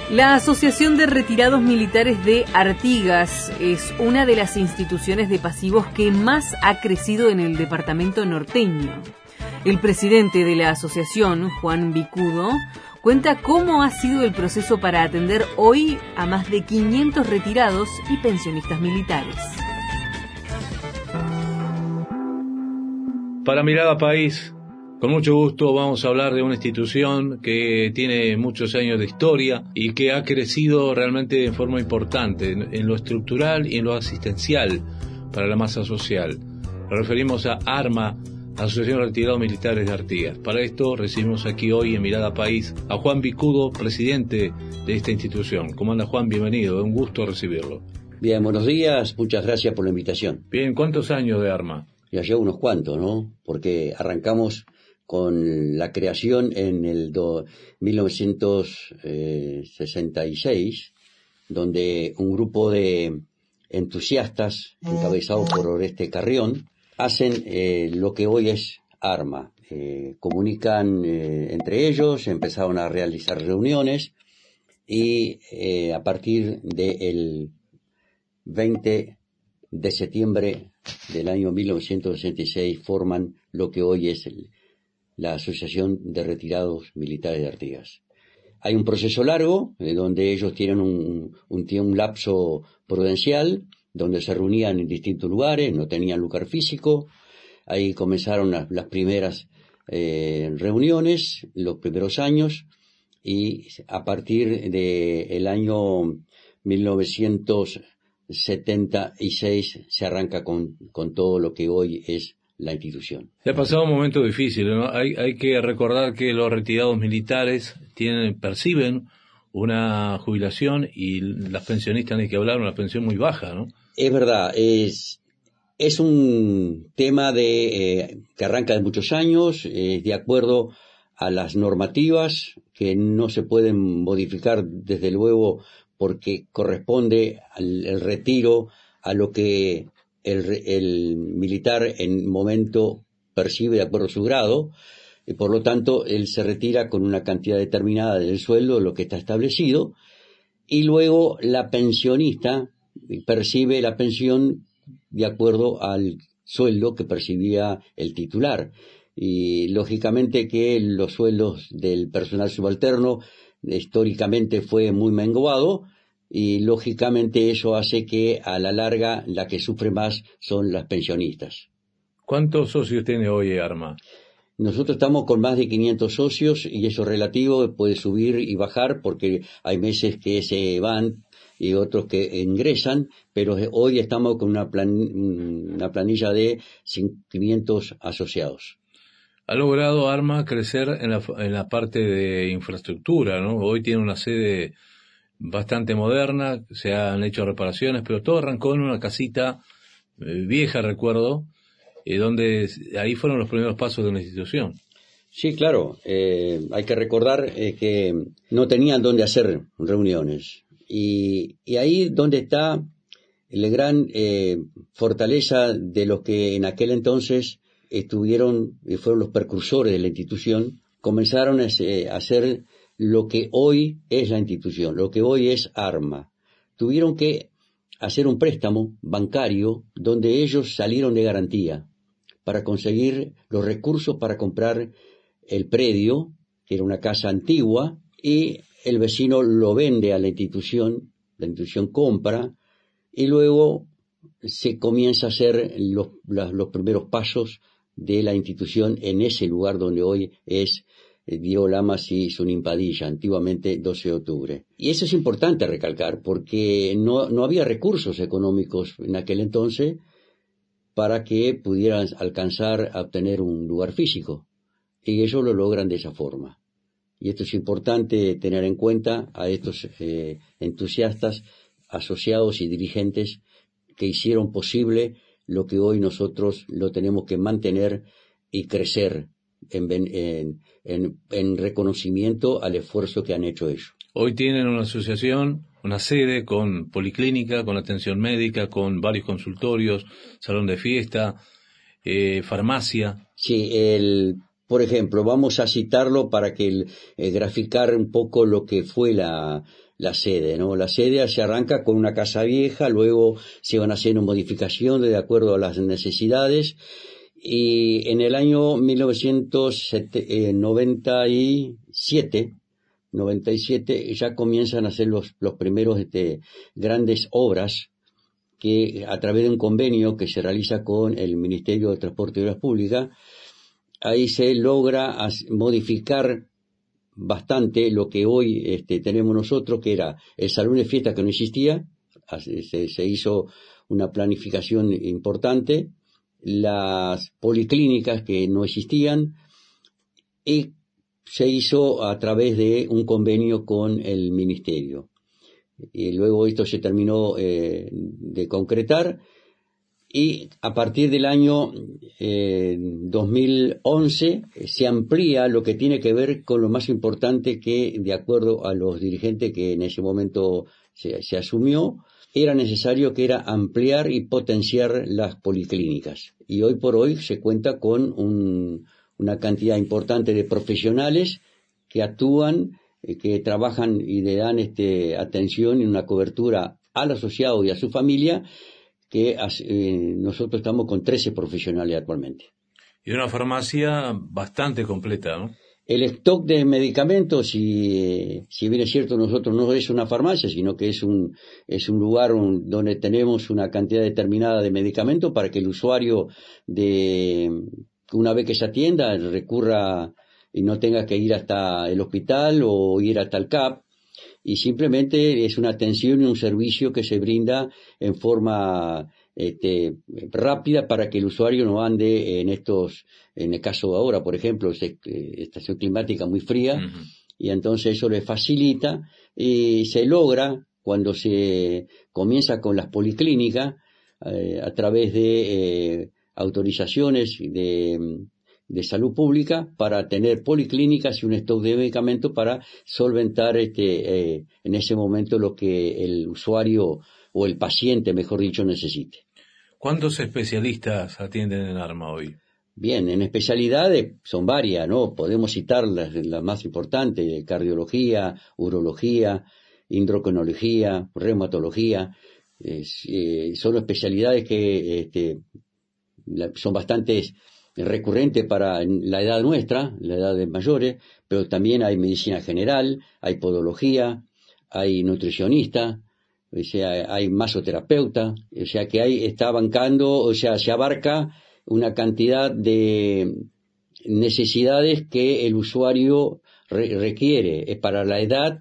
La Asociación de Retirados Militares de Artigas es una de las instituciones de pasivos que más ha crecido en el departamento norteño. El presidente de la asociación, Juan Vicudo, cuenta cómo ha sido el proceso para atender hoy a más de 500 retirados y pensionistas militares. Para Mirada País, con mucho gusto vamos a hablar de una institución que tiene muchos años de historia y que ha crecido realmente en forma importante en lo estructural y en lo asistencial para la masa social. Nos referimos a ARMA, Asociación de Retirados Militares de Artigas. Para esto recibimos aquí hoy en Mirada País a Juan Vicudo, presidente de esta institución. ¿Cómo anda, Juan? Bienvenido, es un gusto recibirlo. Bien, buenos días, muchas gracias por la invitación. Bien, ¿cuántos años de ARMA? Ya llevo unos cuantos, ¿no? Porque arrancamos con la creación en el 1966, donde un grupo de entusiastas, encabezados por Oreste Carrión, hacen lo que hoy es ARMA. Comunican entre ellos, empezaron a realizar reuniones y a partir del 20 de septiembre del año 1966 forman lo que hoy es la Asociación de Retirados Militares de Artigas. Hay un proceso largo, donde ellos tienen un lapso prudencial, donde se reunían en distintos lugares, no tenían lugar físico. Ahí comenzaron las primeras reuniones, los primeros años, y a partir del año 1976 se arranca con todo lo que hoy es la institución. Se ha pasado un momento difícil, ¿no? Hay que recordar que los retirados militares perciben una jubilación y las pensionistas, hay que hablar, una pensión muy baja, ¿no? Es verdad, es un tema que arranca de muchos años, de acuerdo a las normativas que no se pueden modificar desde luego porque corresponde el retiro a lo que el militar en momento percibe de acuerdo a su grado, y por lo tanto él se retira con una cantidad determinada del sueldo, lo que está establecido, y luego la pensionista percibe la pensión de acuerdo al sueldo que percibía el titular. Y lógicamente que los sueldos del personal subalterno históricamente fue muy menguado, y lógicamente eso hace que a la larga la que sufre más son las pensionistas. ¿Cuántos socios tiene hoy ARMA? Nosotros estamos con más de 500 socios y eso relativo puede subir y bajar porque hay meses que se van y otros que ingresan, pero hoy estamos con una planilla de 500 asociados. Ha logrado ARMA crecer en la parte de infraestructura, ¿no? Hoy tiene una sede bastante moderna, se han hecho reparaciones, pero todo arrancó en una casita vieja, recuerdo, donde ahí fueron los primeros pasos de la institución. Sí, claro, hay que recordar que no tenían dónde hacer reuniones, y ahí donde está la gran fortaleza de los que en aquel entonces estuvieron y fueron los precursores de la institución. Comenzaron a hacer lo que hoy es la institución, lo que hoy es ARMA. Tuvieron que hacer un préstamo bancario donde ellos salieron de garantía para conseguir los recursos para comprar el predio, que era una casa antigua, y el vecino lo vende a la institución compra, y luego se comienza a hacer los primeros pasos de la institución en ese lugar donde hoy es Diego Lamas y Sunín Padilla, antiguamente 12 de octubre. Y eso es importante recalcar porque no había recursos económicos en aquel entonces para que pudieran alcanzar a obtener un lugar físico. Y ellos lo logran de esa forma. Y esto es importante tener en cuenta a estos entusiastas, asociados y dirigentes que hicieron posible lo que hoy nosotros lo tenemos que mantener y crecer en reconocimiento al esfuerzo que han hecho ellos. Hoy tienen una asociación, una sede con policlínica, con atención médica, con varios consultorios, salón de fiesta, farmacia. Sí, el por ejemplo, vamos a citarlo para que graficar un poco lo que fue la sede, ¿no? La sede se arranca con una casa vieja, luego se van haciendo modificaciones de acuerdo a las necesidades, y en el año 1997 ya comienzan a hacer los primeros grandes obras que a través de un convenio que se realiza con el Ministerio de Transporte y Obras Públicas, ahí se logra modificar bastante lo que hoy tenemos nosotros, que era el salón de fiesta que no existía, se hizo una planificación importante, las policlínicas que no existían, y se hizo a través de un convenio con el Ministerio. Y luego esto se terminó de concretar, y a partir del año 2011 se amplía lo que tiene que ver con lo más importante, que de acuerdo a los dirigentes que en ese momento se asumió, era necesario, que era ampliar y potenciar las policlínicas. Y hoy por hoy se cuenta con una cantidad importante de profesionales que actúan, que trabajan y le dan atención y una cobertura al asociado y a su familia, que nosotros estamos con 13 profesionales actualmente. Y una farmacia bastante completa, ¿no? El stock de medicamentos, si bien es cierto, nosotros no es una farmacia, sino que es un lugar donde tenemos una cantidad determinada de medicamentos para que el usuario, una vez que se atienda, recurra y no tenga que ir hasta el hospital o ir hasta el CAP, y simplemente es una atención y un servicio que se brinda en forma rápida para que el usuario no ande en el caso de ahora, por ejemplo, estación climática muy fría, uh-huh. Y entonces eso le facilita, y se logra cuando se comienza con las policlínicas a través de autorizaciones de salud pública para tener policlínicas y un stock de medicamentos para solventar en ese momento lo que el usuario o el paciente, mejor dicho, necesite. ¿Cuántos especialistas atienden en ARMA hoy? Bien, en especialidades son varias, ¿no? Podemos citar las más importantes: cardiología, urología, endocrinología, reumatología. Son especialidades que son bastante recurrente para la edad nuestra, la edad de mayores, pero también hay medicina general, hay podología, hay nutricionista, o sea, hay masoterapeuta, o sea que está abarcando, o sea, se abarca una cantidad de necesidades que el usuario requiere. Para la edad,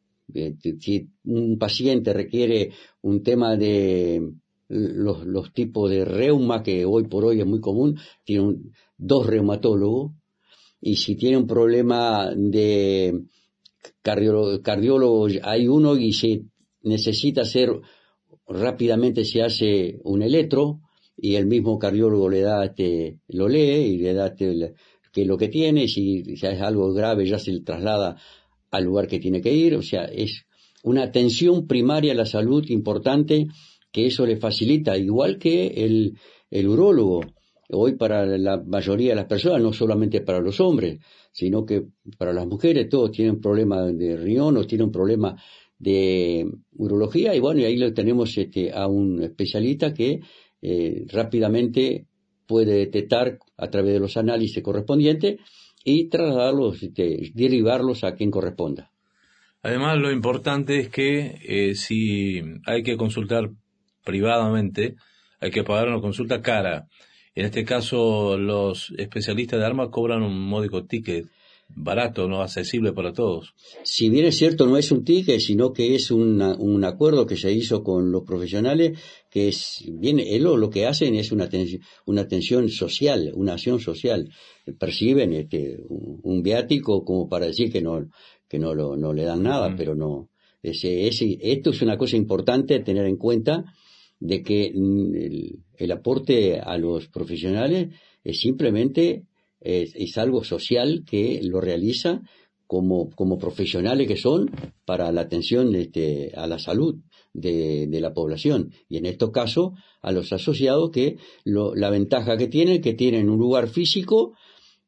si un paciente requiere un tema de los tipos de reuma, que hoy por hoy es muy común, tiene 2 reumatólogos, y si tiene un problema de cardiólogo, hay uno, y se necesita hacer rápidamente, se hace un electro, y el mismo cardiólogo le da lo lee y le da qué es lo que tiene. Si ya es algo grave, ya se le traslada al lugar que tiene que ir. O sea, es una atención primaria a la salud importante, que eso le facilita, igual que el urólogo. Hoy para la mayoría de las personas, no solamente para los hombres, sino que para las mujeres, todos tienen problemas de riñón o tienen un problema de urología, y bueno, y ahí lo tenemos a un especialista que rápidamente puede detectar a través de los análisis correspondientes y trasladarlos, derivarlos a quien corresponda. Además, lo importante es que si hay que consultar privadamente, hay que pagar una consulta cara. En este caso, los especialistas de ARMA cobran un módico ticket, barato, no accesible para todos. Si bien es cierto, no es un ticket, sino que es un acuerdo que se hizo con los profesionales, que es bien, lo que hacen es una atención social, una acción social. Perciben un viático como para decir que no le dan nada, uh-huh. Pero no. Esto es una cosa importante tener en cuenta, de que el aporte a los profesionales es simplemente es algo social que lo realiza como profesionales que son para la atención a la salud de la población, y en estos casos a los asociados, que la ventaja que tienen un lugar físico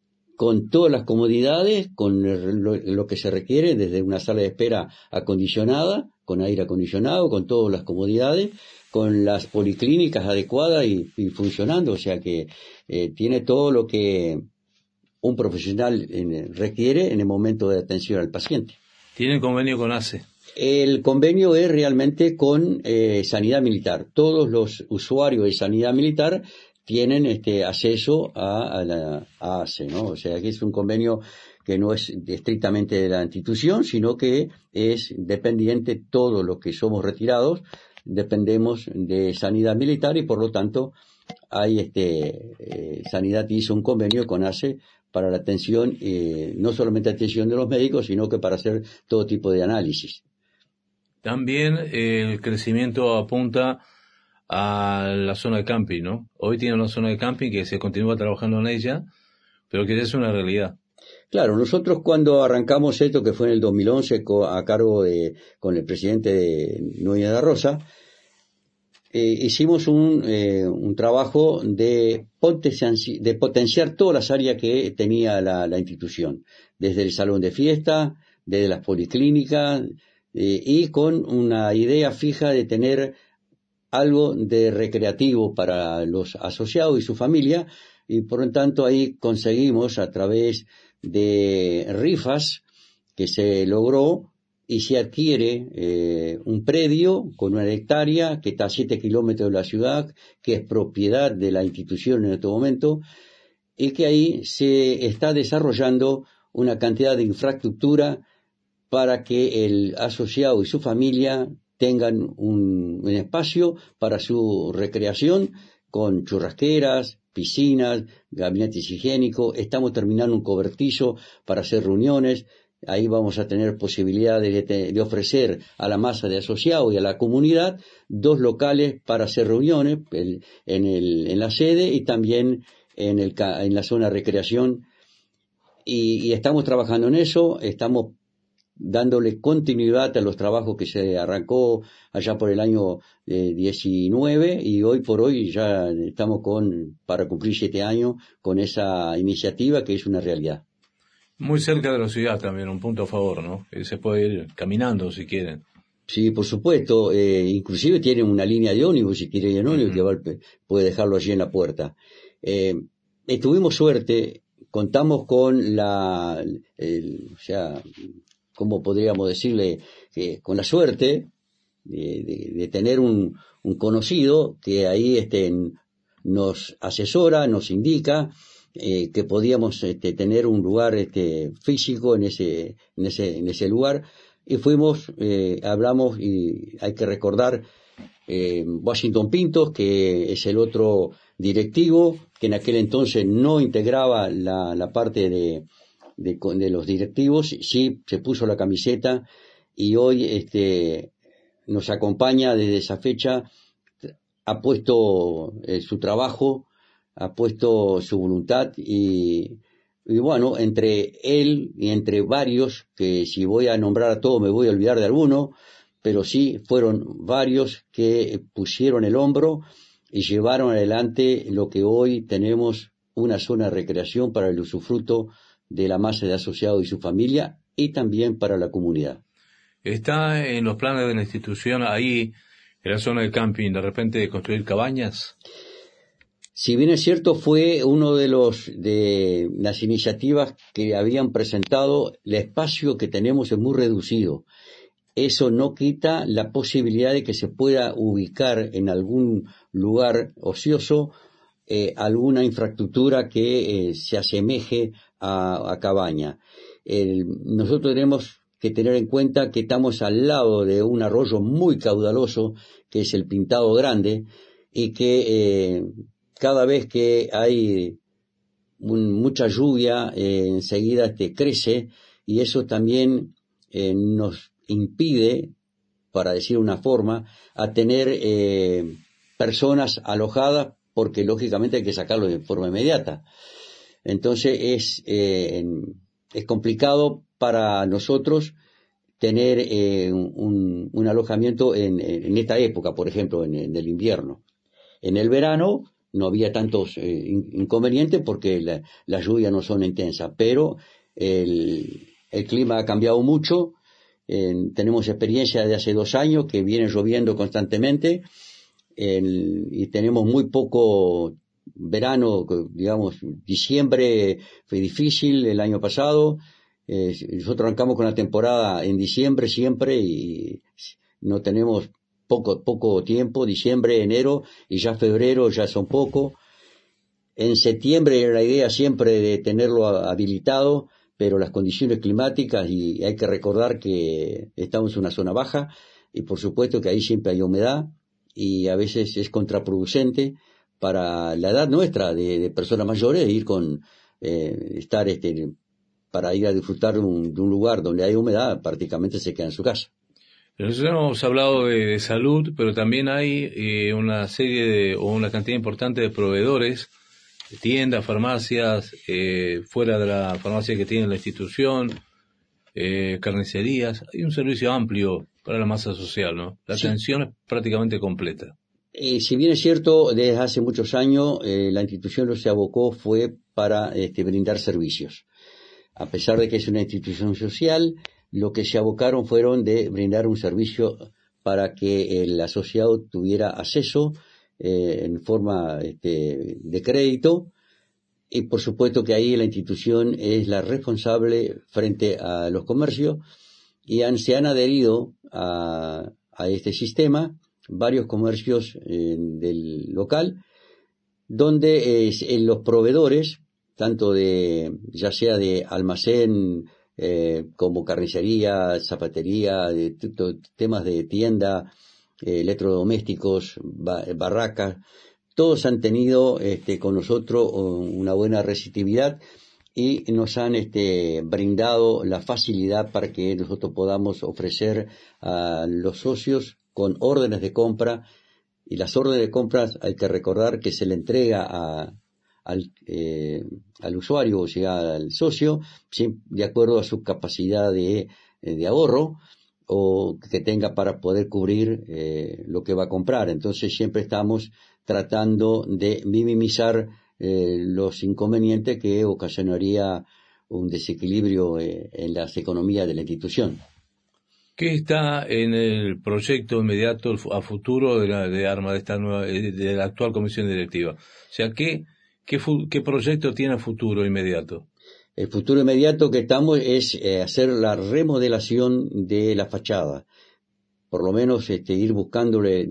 con todas las comodidades, con lo que se requiere, desde una sala de espera acondicionada, con aire acondicionado, con todas las comodidades, con las policlínicas adecuadas y funcionando, o sea que tiene todo lo que un profesional requiere en el momento de atención al paciente. ¿Tiene convenio con ACE? El convenio es realmente con Sanidad Militar. Todos los usuarios de Sanidad Militar tienen acceso a ACE, ¿no? O sea que es un convenio que no es estrictamente de la institución, sino que es dependiente, todos los que somos retirados dependemos de Sanidad Militar y por lo tanto hay Sanidad hizo un convenio con ACE para la atención, no solamente atención de los médicos, sino que para hacer todo tipo de análisis. También el crecimiento apunta a la zona de camping, ¿no? Hoy tiene una zona de camping que se continúa trabajando en ella, pero que ya es una realidad. Claro, nosotros cuando arrancamos esto, que fue en el 2011 a cargo con el presidente de Núñez de Rosa, hicimos un trabajo de potenciar todas las áreas que tenía la institución, desde el salón de fiesta, desde las policlínicas, y con una idea fija de tener algo de recreativo para los asociados y su familia, y por lo tanto ahí conseguimos a través de rifas que se logró y se adquiere un predio con 1 hectárea que está a 7 kilómetros de la ciudad, que es propiedad de la institución en este momento, y que ahí se está desarrollando una cantidad de infraestructura para que el asociado y su familia tengan un espacio para su recreación con churrasqueras, piscinas, gabinetes higiénicos. Estamos terminando un cobertizo para hacer reuniones. Ahí vamos a tener posibilidad de ofrecer a la masa de asociados y a la comunidad 2 locales para hacer reuniones en la sede y también en la zona de recreación. Y estamos trabajando en eso, estamos dándole continuidad a los trabajos que se arrancó allá por el año 19 y hoy por hoy ya estamos para cumplir 7 años con esa iniciativa que es una realidad. Muy cerca de la ciudad también, un punto a favor, ¿no? Se puede ir caminando si quieren. Sí, por supuesto, inclusive tiene una línea de ómnibus, si quiere ir en ómnibus, que puede dejarlo allí en la puerta. Tuvimos suerte, contamos con ¿cómo podríamos decirle? Con la suerte de tener un conocido que ahí nos asesora, nos indica que podíamos tener un lugar físico en ese lugar, y fuimos, hablamos, y hay que recordar Washington Pintos, que es el otro directivo, que en aquel entonces no integraba la parte de los directivos, sí se puso la camiseta y hoy nos acompaña desde esa fecha, ha puesto su trabajo, ha puesto su voluntad y bueno, entre él y entre varios, que si voy a nombrar a todos me voy a olvidar de alguno, pero sí fueron varios que pusieron el hombro y llevaron adelante lo que hoy tenemos, una zona de recreación para el usufruto de la masa de asociados y su familia y también para la comunidad. ¿Está en los planes de la institución ahí, en la zona del camping, de repente construir cabañas? Si bien es cierto, fue uno de las iniciativas que habían presentado. El espacio que tenemos es muy reducido. Eso no quita la posibilidad de que se pueda ubicar en algún lugar ocioso alguna infraestructura que se asemeje a cabaña. Nosotros tenemos que tener en cuenta que estamos al lado de un arroyo muy caudaloso, que es el Pintado Grande, y que cada vez que hay mucha lluvia, enseguida crece, y eso también nos impide, para decir una forma, a tener personas alojadas, porque lógicamente hay que sacarlo de forma inmediata. Entonces es complicado para nosotros tener un alojamiento en esta época, por ejemplo, en el invierno. En el verano no había tantos inconvenientes porque las lluvias no son intensas, pero el clima ha cambiado mucho. Tenemos experiencia de hace 2 años que viene lloviendo constantemente y tenemos muy poco verano, digamos, diciembre fue difícil el año pasado. Nosotros arrancamos con la temporada en diciembre siempre y no tenemos poco tiempo, diciembre, enero y ya febrero ya son poco. En septiembre era la idea siempre de tenerlo habilitado, pero las condiciones climáticas, y hay que recordar que estamos en una zona baja y por supuesto que ahí siempre hay humedad y a veces es contraproducente para la edad nuestra de personas mayores ir para ir a disfrutar de un lugar donde hay humedad, prácticamente se queda en su casa. Nosotros hemos hablado de salud, pero también hay una serie o una cantidad importante de proveedores, tiendas, farmacias, fuera de la farmacia que tiene la institución, carnicerías. Hay un servicio amplio para la masa social, ¿no? La atención es prácticamente completa. Si bien es cierto, desde hace muchos años la institución lo que se abocó fue para brindar servicios. A pesar de que es una institución social, lo que se abocaron fueron de brindar un servicio para que el asociado tuviera acceso en forma de crédito, y por supuesto que ahí la institución es la responsable frente a los comercios y se han adherido a este sistema varios comercios del local, donde los proveedores, tanto ya sea de almacén, como carnicería, zapatería, temas de tienda, electrodomésticos, barracas, todos han tenido con nosotros una buena receptividad y nos han brindado la facilidad para que nosotros podamos ofrecer a los socios con órdenes de compra, y las órdenes de compras hay que recordar que se le entrega al usuario, o sea, al socio, de acuerdo a su capacidad de ahorro o que tenga para poder cubrir lo que va a comprar. Entonces siempre estamos tratando de minimizar los inconvenientes que ocasionaría un desequilibrio en las economías de la institución. ¿Qué está en el proyecto inmediato a futuro de ARMA, de la actual comisión directiva? O sea, ¿qué proyecto tiene a futuro inmediato? El futuro inmediato que estamos es hacer la remodelación de la fachada. Por lo menos ir buscándole,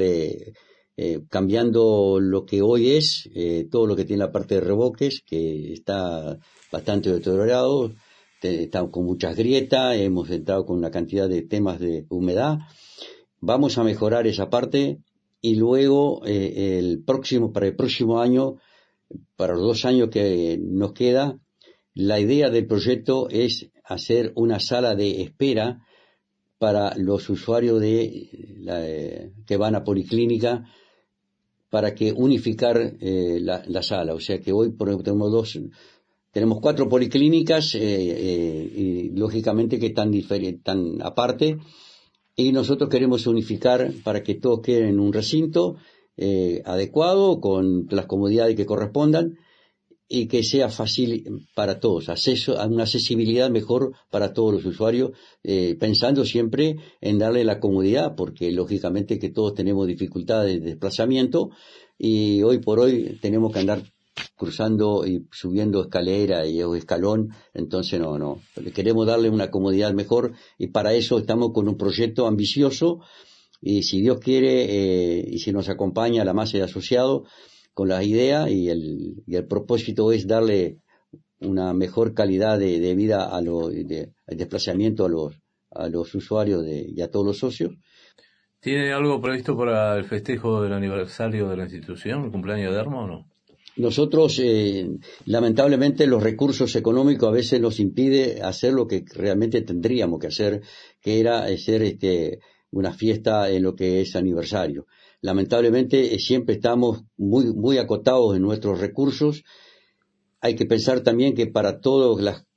cambiando lo que hoy es, todo lo que tiene la parte de revoques, que está bastante deteriorado. Estamos con muchas grietas, hemos entrado con una cantidad de temas de humedad. Vamos a mejorar esa parte y luego para el próximo año, para los 2 años que nos queda, la idea del proyecto es hacer una sala de espera para los usuarios que van a policlínica, para que unificar la sala. O sea que hoy tenemos 4 policlínicas y lógicamente que están aparte, y nosotros queremos unificar para que todos queden en un recinto adecuado, con las comodidades que correspondan y que sea fácil para todos, una accesibilidad mejor para todos los usuarios, pensando siempre en darle la comodidad, porque lógicamente que todos tenemos dificultades de desplazamiento y hoy por hoy tenemos que andar cruzando y subiendo escalera o escalón, entonces no, queremos darle una comodidad mejor, y para eso estamos con un proyecto ambicioso, y si Dios quiere y si nos acompaña la masa de asociados con las ideas, y el propósito es darle una mejor calidad de vida de desplazamiento a los usuarios y a todos los socios. ¿Tiene algo previsto para el festejo del aniversario de la institución, el cumpleaños de ARMA, o no? Nosotros, lamentablemente, los recursos económicos a veces nos impide hacer lo que realmente tendríamos que hacer, que era hacer una fiesta en lo que es aniversario. Lamentablemente, siempre estamos muy, muy acotados en nuestros recursos. Hay que pensar también que para todas las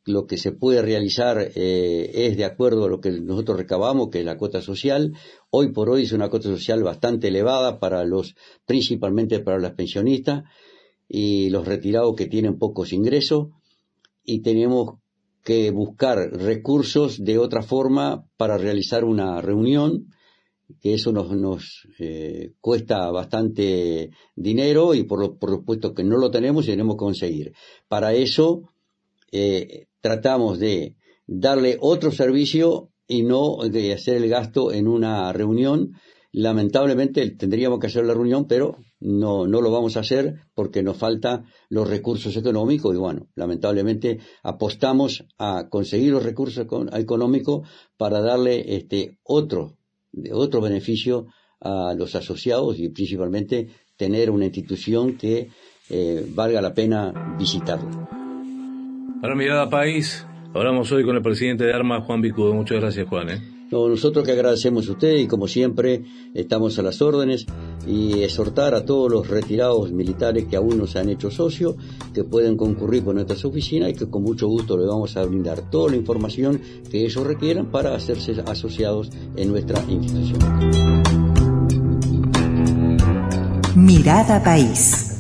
lo que se puede realizar es de acuerdo a lo que nosotros recabamos, que es la cuota social. Hoy por hoy es una cuota social bastante elevada principalmente para los pensionistas y los retirados que tienen pocos ingresos, y tenemos que buscar recursos de otra forma para realizar una reunión, que eso nos cuesta bastante dinero y por supuesto que no lo tenemos y tenemos que conseguir. Para eso tratamos de darle otro servicio y no de hacer el gasto en una reunión. Lamentablemente tendríamos que hacer la reunión, pero no lo vamos a hacer porque nos faltan los recursos económicos y bueno, lamentablemente apostamos a conseguir los recursos económicos para darle otro beneficio a los asociados y principalmente tener una institución que valga la pena visitarla. Para Mirada País, hablamos hoy con el presidente de ARMA, Juan Vicudo. Muchas gracias, Juan. No, nosotros que agradecemos a usted y como siempre estamos a las órdenes y exhortar a todos los retirados militares que aún no se han hecho socios, que pueden concurrir por nuestras oficinas y que con mucho gusto les vamos a brindar toda la información que ellos requieran para hacerse asociados en nuestra institución. Mirada País.